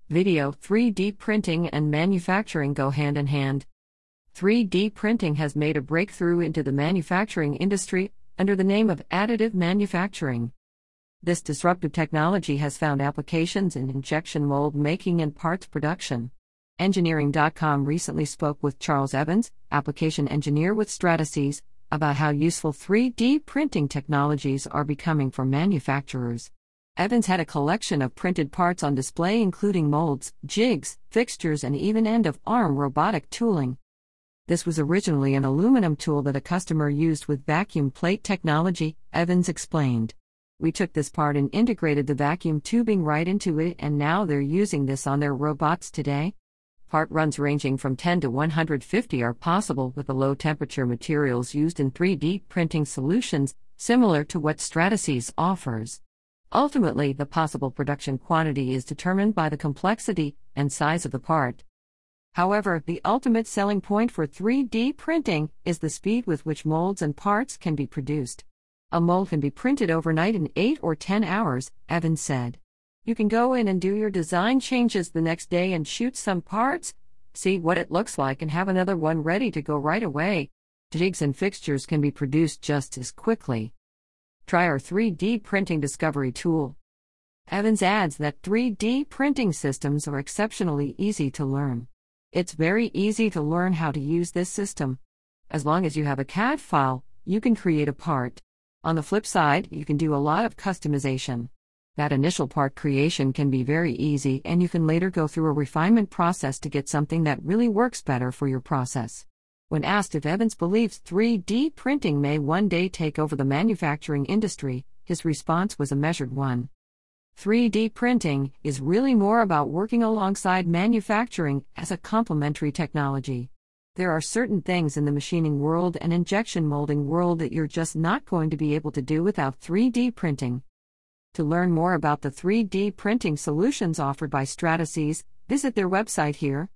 Video 3D printing and manufacturing go hand in hand. 3D printing has made a breakthrough into the manufacturing industry under the name of additive manufacturing. This disruptive technology has found applications in injection mold making and parts production. Engineering.com recently spoke with Charles Evans, application engineer with Stratasys, about how useful 3D printing technologies are becoming for manufacturers. Evans had a collection of printed parts on display, including molds, jigs, fixtures, and even end-of-arm robotic tooling. This was originally an aluminum tool that a customer used with vacuum plate technology, Evans explained. We took this part and integrated the vacuum tubing right into it, and now they're using this on their robots today. Part runs ranging from 10 to 150 are possible with the low-temperature materials used in 3D printing solutions, similar to what Stratasys offers. Ultimately, the possible production quantity is determined by the complexity and size of the part. However, the ultimate selling point for 3D printing is the speed with which molds and parts can be produced. A mold can be printed overnight in 8 or 10 hours, Evans said. You can go in and do your design changes the next day and shoot some parts, see what it looks like, and have another one ready to go right away. Jigs and fixtures can be produced just as quickly. Try our 3D printing discovery tool. Evans adds that 3D printing systems are exceptionally easy to learn. It's very easy to learn how to use this system. As long as you have a CAD file, you can create a part. On the flip side, you can do a lot of customization. That initial part creation can be very easy, and you can later go through a refinement process to get something that really works better for your process. When asked if Evans believes 3D printing may one day take over the manufacturing industry, his response was a measured one. 3D printing is really more about working alongside manufacturing as a complementary technology. There are certain things in the machining world and injection molding world that you're just not going to be able to do without 3D printing. To learn more about the 3D printing solutions offered by Stratasys, visit their website here.